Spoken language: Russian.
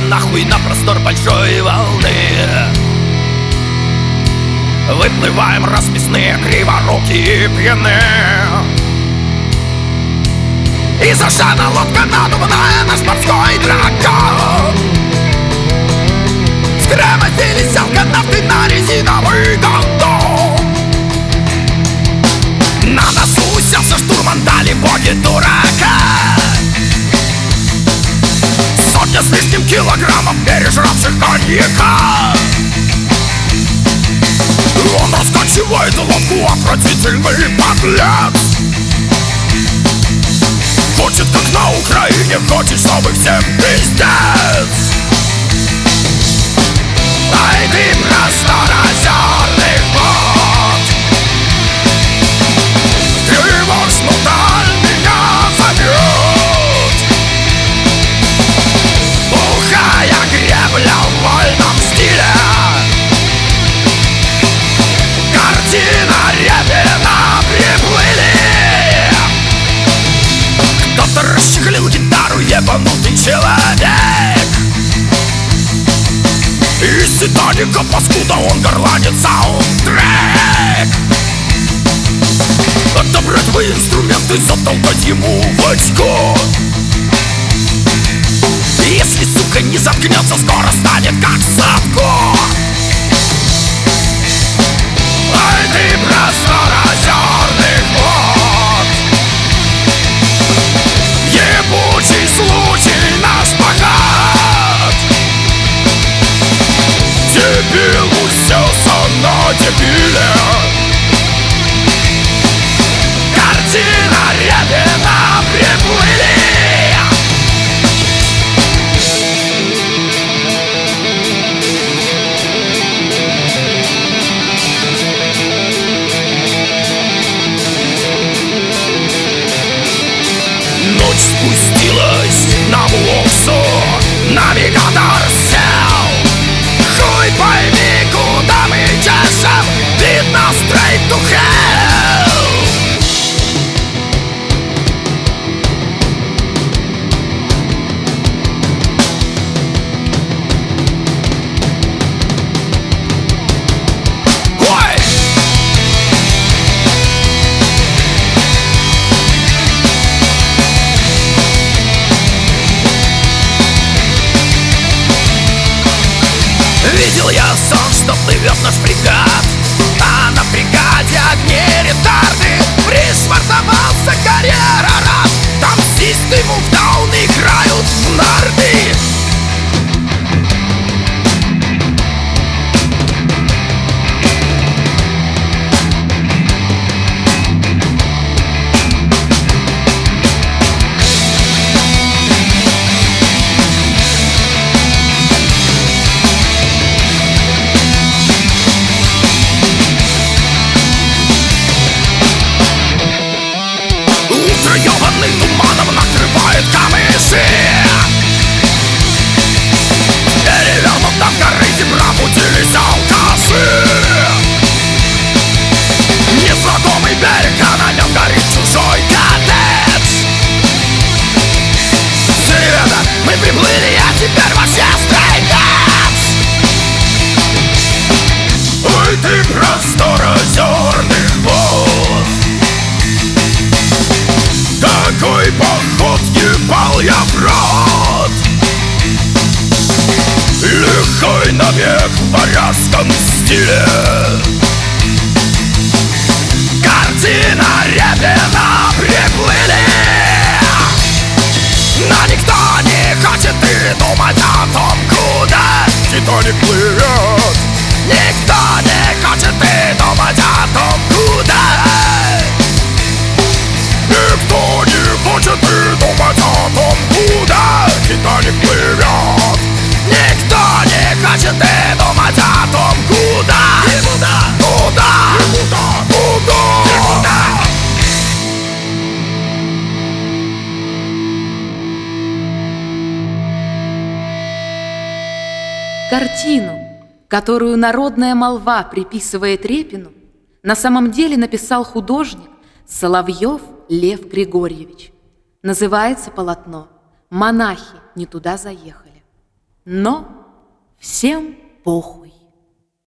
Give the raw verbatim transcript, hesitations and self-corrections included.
нахуй на простор большой волны. Выплываем расписные, криворукие пьяны. Из Ашана лодка надувная, наш морской дракон. Скромозились алканавты на резиновый гондон. На носу уселся штурман, дали боги дурака. Сотня с лишним килограммов пережравших коньяка. Он раскачивает лодку, отвратительный подлец. Хочет, как на Украине, хочет, чтобы всем пиздец. Ай, ты просторозерный бот, тревожно-даль меня зовет. Бухая гребля в вольном стиле, картина Репина приплыли. Кто-то расчехлил гитару, ебанутый человек. Из Титаника, паскуда, он горланит саундтрек. Отобрать твои инструменты, затолкать ему в очко. Если, сука, не заткнется, скоро станет как Садко. Ай, ты просторозерный бот, ебучий случай наш поход. Дебил уселся на дебиле, картина Репина приплыли. Ночь спустилась на Воксу, навигатор сел. Хуй пойми, куда мы чешем, видно straight to hell. Ой! Видел я сон, что плывет наш фрегат, а на фрегате огни ретарды. Пришвартовался карьера раз, там систы мувдауны играют в нарды. Ёбаный туманом накрывает камыши. Перевернутом корыте пробудились алкаши. Незнакомый берег, а на нем горит чужой коттедж. Ребята, мы приплыли, а теперь вообще стрейт-эдж. Ой, ты просторозерный бот, такой поход ебал я в рот. Лихой набег в варяжском стиле, картина Репина приплыли. Но никто не хочет и думать о том, куда Титаник плывет. Никто не хочет и думать о том, куда. Никто не хочет и думать о том, куда Титаник плывет. Никто не хочет и думать о том, куда. Куда, куда, куда, куда. Картину, которую народная молва приписывает Репину, на самом деле написал художник Соловьев Лев Григорьевич. Называется полотно «Монахи не туда заехали». Но всем похуй.